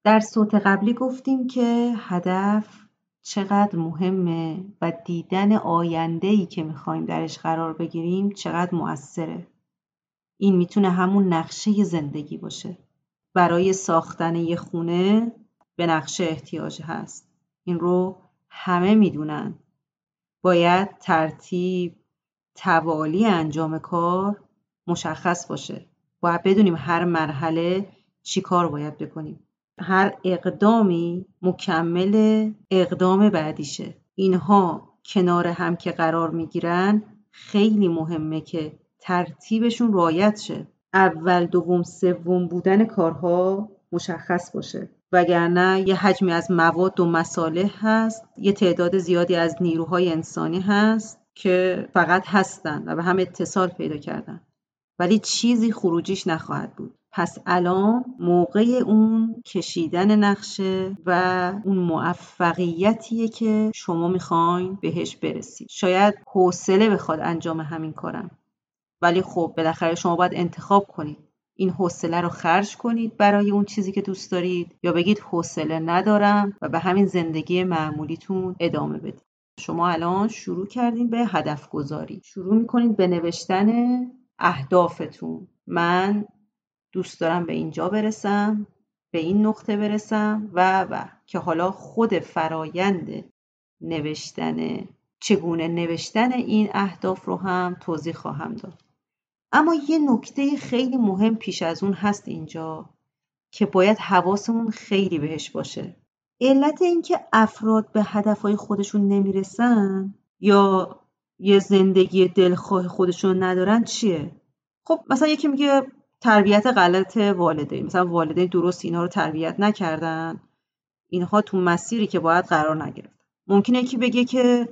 در صوت قبلی گفتیم که هدف چقدر مهمه و دیدن آینده‌ای که می‌خوایم درش قرار بگیریم چقدر مؤثره. این میتونه همون نقشه زندگی باشه. برای ساختن یه خونه به نقشه احتیاج هست. این رو همه میدونن. باید ترتیب، توالی انجام کار مشخص باشه. باید بدونیم هر مرحله چی کار باید بکنیم. هر اقدامی مکمل اقدام بعدیشه. اینها کنار هم که قرار میگیرن خیلی مهمه که ترتیبشون رعایت شه. اول، دوم، سوم بودن کارها مشخص باشه. وگرنه یه حجمی از مواد و مصالح هست، یه تعداد زیادی از نیروهای انسانی هست که فقط هستن و به هم اتصال پیدا کردن، ولی چیزی خروجیش نخواهد بود. پس الان موقع اون کشیدن نقشه و اون موفقیتیه که شما میخواین بهش برسید. شاید حوصله بخواد انجام همین کارم، ولی خب بالاخره شما باید انتخاب کنید. این حوصله رو خرج کنید برای اون چیزی که دوست دارید، یا بگید حوصله ندارم و به همین زندگی معمولیتون ادامه بدید. شما الان شروع کردین به هدف گذاری. شروع میکنید به نوشتن اهدافتون. من دوست دارم به اینجا برسم، به این نقطه برسم و که حالا خود فرایند نوشتن، چگونه نوشتن این اهداف رو هم توضیح خواهم داد. اما یه نکته خیلی مهم پیش از اون هست اینجا که باید حواسمون خیلی بهش باشه. علت اینکه افراد به هدفهای خودشون نمیرسن یا یه زندگی دلخواه خودشون ندارن چیه؟ خب مثلا یکی میگه تربیت غلط والدین، مثلا والدین درست اینا رو تربیت نکردن، اینها تو مسیری که باید قرار نگرفتن. ممکنه یکی بگه که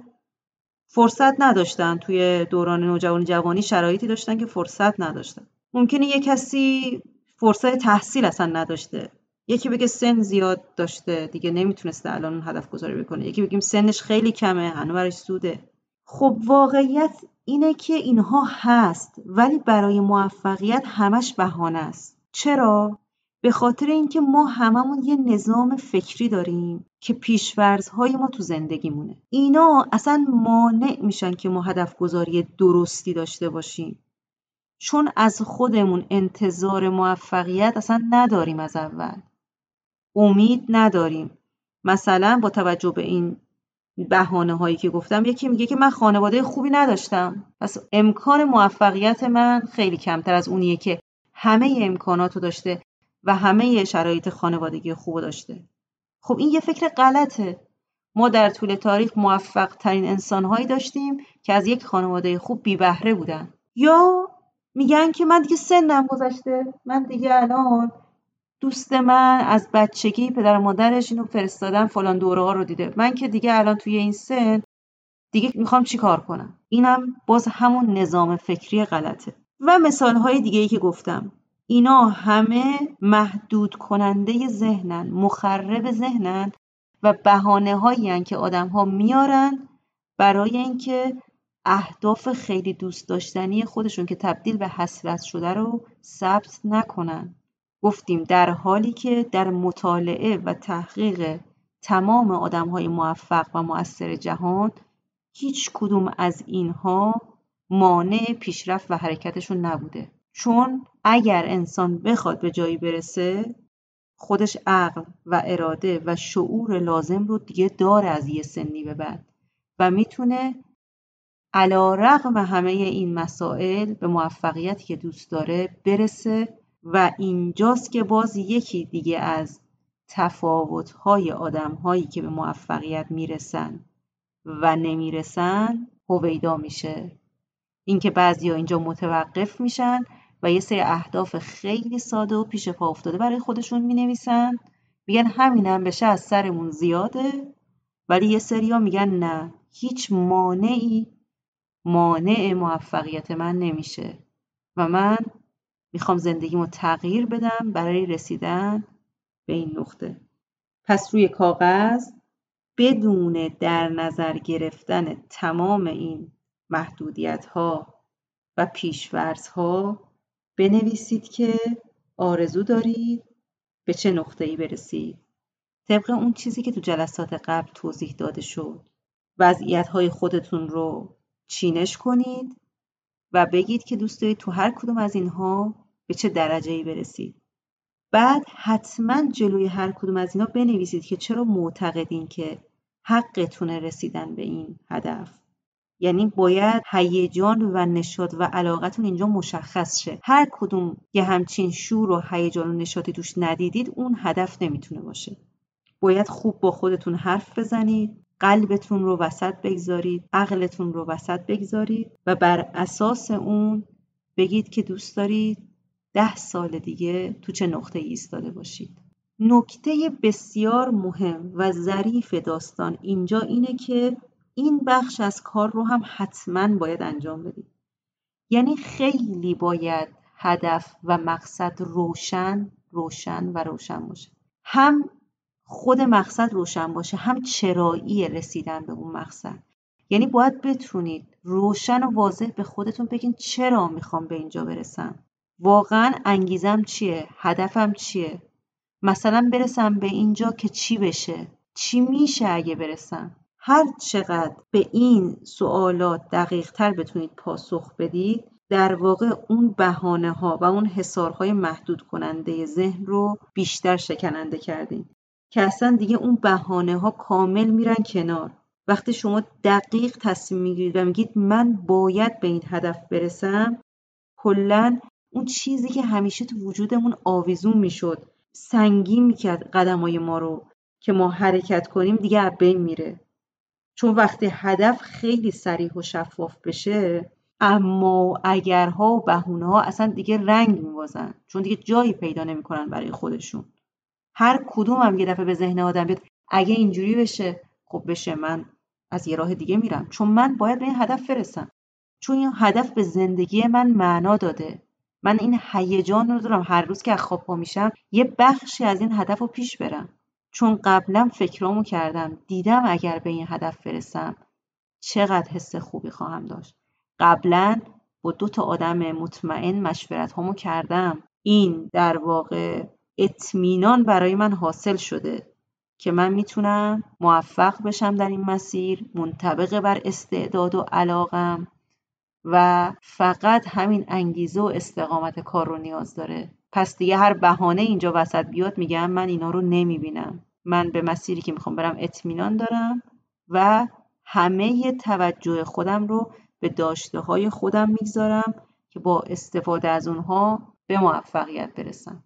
فرصت نداشتن، توی دوران نوجوانی جوانی شرایطی داشتن که فرصت نداشتن. ممکنه یک کسی فرصت تحصیل اصلا نداشته. یکی بگه سن زیاد داشته دیگه نمیتونسته الان هدف گذاری بکنه. یکی بگیم سنش خیلی کمه، هنوز برش زوده. خب واقعیت اینه که اینها هست، ولی برای موفقیت همش بهانه است. چرا؟ به خاطر اینکه ما هممون یه نظام فکری داریم که پیش‌فرض‌های ما تو زندگیمونه. اینا اصلا مانع میشن که ما هدف گذاری درستی داشته باشیم. چون از خودمون انتظار موفقیت اصلا نداریم از اول. امید نداریم. مثلا با توجه به این بهانه‌هایی که گفتم، یکی میگه که من خانواده خوبی نداشتم، پس امکان موفقیت من خیلی کمتر از اونیه که همه امکاناتو داشته و همه شرایط خانوادگی خوب داشته. خب این یه فکر غلطه. ما در طول تاریخ موفق ترین انسان‌هایی داشتیم که از یک خانواده خوب بی بهره بودن. یا میگن که من دیگه سنم گذشته، من دیگه الان دوست من از بچگی پدر و مادرش اینو فرستادن فلان دوره ها رو دیده، من که دیگه الان توی این سن دیگه میخوام چی کار کنم. اینم باز همون نظام فکری غلطه. و مثالهای دیگه‌ای که گفتم، اینا همه محدود کننده ذهنن، مخرب ذهنن و بهانه‌هایی هستن که آدم‌ها میارن برای اینکه اهداف خیلی دوست داشتنی خودشون که تبدیل به حسرت شده رو ثبت نکنن. گفتیم در حالی که در مطالعه و تحقیق تمام آدم‌های موفق و مؤثر جهان هیچ کدوم از اینها مانع پیشرفت و حرکتشون نبوده. چون اگر انسان بخواد به جایی برسه، خودش عقل و اراده و شعور لازم رو دیگه داره از یه سنی به بعد و میتونه علی‌رغم همه این مسائل به موفقیتی که دوست داره برسه. و اینجاست که باز یکی دیگه از تفاوت‌های آدم‌هایی که به موفقیت میرسن و نمیرسن هویدا میشه. اینکه بعضیا اینجا متوقف میشن و یه سری اهداف خیلی ساده و پیش پا افتاده برای خودشون مینویسن، میگن همینم بشه از سرمون زیاده. ولی یه سریا میگن نه، هیچ مانع موفقیت من نمیشه و من میخوام زندگیمو تغییر بدم برای رسیدن به این نقطه. پس روی کاغذ بدون در نظر گرفتن تمام این محدودیت‌ها و پیش‌فرض‌ها بنویسید که آرزو دارید به چه نقطه‌ای برسید. طبق اون چیزی که تو جلسات قبل توضیح داده شد، وضعیت‌های خودتون رو چینش کنید و بگید که دوست دارید تو هر کدوم از اینها به چه درجه‌ای برسید. بعد حتما جلوی هر کدوم از اینا بنویسید که چرا معتقدین که حقتونه رسیدن به این هدف. یعنی باید هیجان و نشاط و علاقتون اینجا مشخص شه. هر کدوم یه همچین شور و هیجان و نشاطی توش ندیدید اون هدف نمیتونه باشه. باید خوب با خودتون حرف بزنید، قلبتون رو وسط بگذارید، عقلتون رو وسط بگذارید و بر اساس اون بگید که دوست دارید 10 سال دیگه تو چه نقطه‌ای ایستاده باشید. نکته بسیار مهم و ظریف داستان اینجا اینه که این بخش از کار رو هم حتما باید انجام بدید. یعنی خیلی باید هدف و مقصد روشن باشه. هم خود مقصد روشن باشه، هم چرایی رسیدن به اون مقصد. یعنی باید بتونید روشن و واضح به خودتون بگین چرا میخوام به اینجا برسم. واقعا انگیزم چیه؟ هدفم چیه؟ مثلا برسم به اینجا که چی بشه؟ چی میشه اگه برسم؟ هر چقدر به این سوالات دقیق تر بتونید پاسخ بدید، در واقع اون بهانه ها و اون حصارهای محدود کننده ذهن رو بیشتر شکننده کردین که اصلا دیگه اون بهانه ها کامل میرن کنار. وقتی شما دقیق تصمیم میگیرید و میگید من باید به این هدف برسم، کلاً اون چیزی که همیشه تو وجودمون آویزون میشد، سنگین میکرد قدمای ما رو که ما حرکت کنیم، دیگه از بین میره. چون وقتی هدف خیلی صریح و شفاف بشه، اما و اگرها و بهونه‌ها اصلا دیگه رنگ میبازن، چون دیگه جایی پیدا نمیکنن برای خودشون. هر کدوم هم یه دفعه به ذهن آدم بیاد اگه اینجوری بشه، خب بشه، من از یه راه دیگه میرم، چون من باید به این هدف برسم، چون این هدف به زندگی من معنا داده. من این هیجان رو دارم هر روز که از خواب پا میشم یه بخشی از این هدف رو پیش برم، چون قبلا فکرامو کردم، دیدم اگر به این هدف برسم چقدر حس خوبی خواهم داشت. قبلا با 2 آدم مطمئن مشورت هامو کردم. این در واقع اطمینان برای من حاصل شده که من میتونم موفق بشم در این مسیر، منطبق بر استعداد و علاقم، و فقط همین انگیزه و استقامت کار رو نیاز داره. پس دیگه هر بهانه اینجا وسط بیاد میگم من اینا رو نمیبینم. من به مسیری که میخوام برم اطمینان دارم و همه توجه خودم رو به داشته های خودم میگذارم که با استفاده از اونها به موفقیت برسم.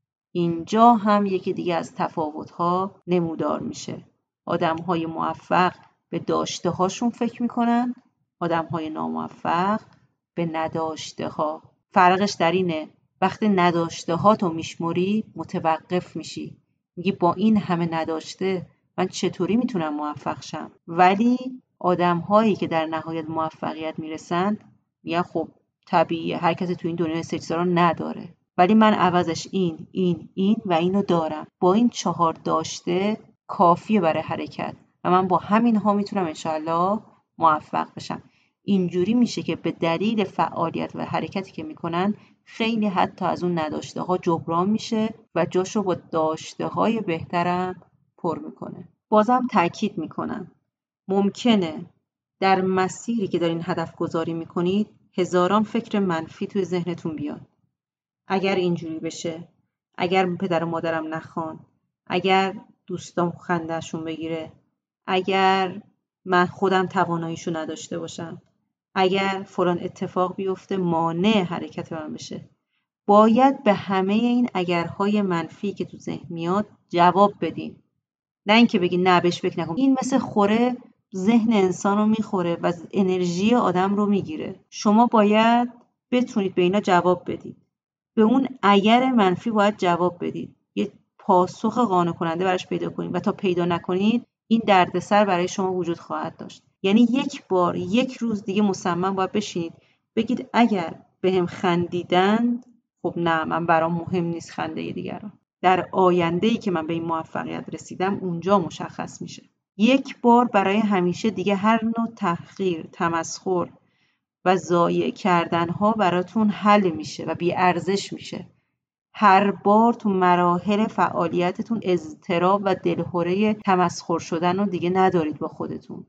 اینجا هم یکی دیگه از تفاوت‌ها نمودار میشه. آدم‌های موفق به داشته هاشون فکر میکنن، آدم‌های ناموفق به نداشته ها. فرقش در اینه وقتی نداشته ها تو میشموری متوقف میشی، میگی با این همه نداشته من چطوری میتونم موفق شم. ولی آدم‌هایی که در نهایت موفقیت میرسن میگن خب طبیعیه، هر کسی تو این دنیا سه رو نداره، ولی من عوضش این و اینو دارم. با این 4 داشته کافیه برای حرکت و من با همین ها میتونم انشاءالله موفق بشم. اینجوری میشه که به دلیل فعالیت و حرکتی که میکنن خیلی حتی از اون نداشته ها جبران میشه و جاشو با داشته های بهترم پر میکنه. بازم تأکید میکنم ممکنه در مسیری که دارین هدف گذاری میکنید هزاران فکر منفی توی ذهنتون بیاد. اگر اینجوری بشه، اگر پدر و مادرم نخوان، اگر دوستام خنده‌شون بگیره، اگر من خودم تواناییشو نداشته باشم، اگر فلان اتفاق بیفته مانع حرکت من بشه، باید به همه این اگرهای منفی که تو ذهن میاد جواب بدین. نه اینکه بگین نه بهش فکر نکن. این مثل خوره ذهن انسان رو میخوره و انرژی آدم رو میگیره. شما باید بتونید به اینا جواب بدید. به اون اگر منفی باید جواب بدید. یه پاسخ قانع کننده براش پیدا کنید و تا پیدا نکنید این دردسر برای شما وجود خواهد داشت. یعنی یک بار، یک روز دیگه مصمم باید بشینید بگید اگر بهم خندیدند، خب نه، من برام مهم نیست خنده دیگران. در آینده‌ای که من به این موفقیت رسیدم اونجا مشخص میشه. یک بار برای همیشه دیگه هر نوع تحقیر، تمسخر و ضایع کردن‌ها براتون حل میشه و بی ارزش میشه. هر بار تو مراحل فعالیتتون اضطراب و دلهره تمسخر شدن رو دیگه ندارید با خودتون.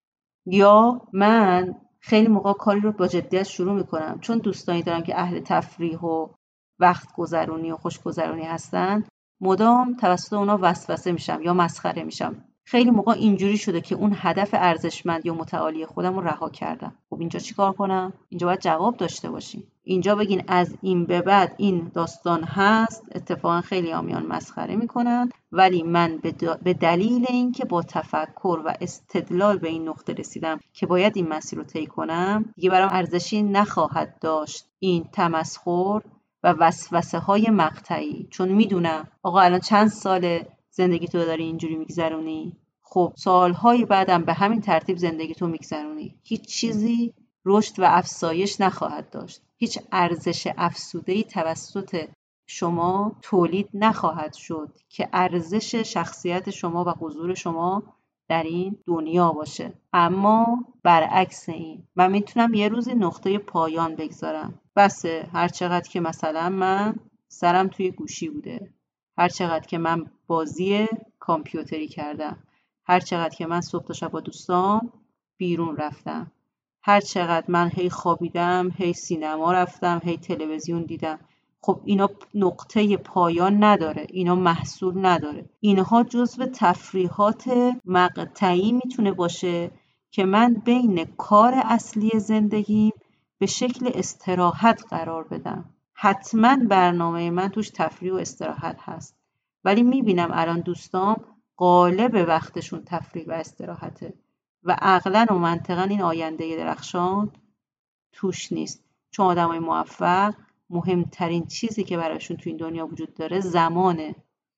یا من خیلی موقع کاری رو با جدیت شروع میکنم چون دوستانی دارم که اهل تفریح و وقت گذرونی و خوشگذرونی هستن، مدام توسط اونا وسوسه میشم یا مسخره میشم. خیلی موقع اینجوری شده که اون هدف ارزشمند یا متعالی خودم رو رها کردم. خب اینجا چی کار کنم؟ اینجا باید جواب داشته باشین. اینجا بگین از این به بعد این داستان هست. اتفاقا خیلی میان مسخره میکنن، ولی من به دلیل اینکه با تفکر و استدلال به این نقطه رسیدم که باید این مسیر رو طی کنم، دیگه برام ارزشی نخواهد داشت این تمسخر و وسوسه های مقطعی. چون میدونم آقا الان چند ساله زندگی تو داری اینجوری میگذرونی، خب سالهای بعدم به همین ترتیب زندگی تو میگذرونی، هیچ چیزی رشد و افزایش نخواهد داشت، هیچ ارزش افزوده‌ای توسط شما تولید نخواهد شد که ارزش شخصیت شما و حضور شما در این دنیا باشه. اما برعکس این، من میتونم یه روزی نقطه پایان بگذارم. بسه هر چقدر که مثلا من سرم توی گوشی بوده، هر چقدر که من بازی کامپیوتری کردم، هر چقدر که من صبح تا شب با دوستام بیرون رفتم، هر چقدر من هی خوابیدم، هی سینما رفتم، هی تلویزیون دیدم، خب اینا نقطه پایان نداره، اینا محصول نداره. اینها جزو تفریحات مقطعی میتونه باشه که من بین کار اصلی زندگیم به شکل استراحت قرار بدم. حتما برنامه من توش تفریح و استراحت هست، ولی میبینم الان دوستام غالب وقتشون تفریح و استراحته و عقلاً و منطقاً این آینده درخشان توش نیست. چون آدمای موفق مهمترین چیزی که براشون تو این دنیا وجود داره زمانه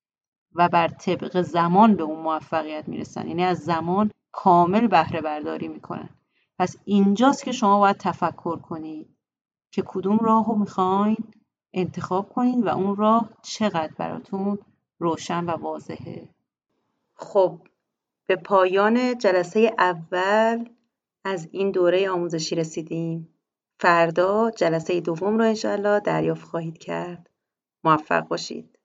و بر طبق زمان به اون موفقیت میرسن، یعنی از زمان کامل بهره برداری میکنن. پس اینجاست که شما باید تفکر کنید که کدوم راه رو میخواین انتخاب کنید و اون راه چقدر براتون روشن و واضحه. خب به پایان جلسه اول از این دوره آموزشی رسیدیم. فردا جلسه دوم رو انشاءالله دریافت خواهید کرد. موفق باشید.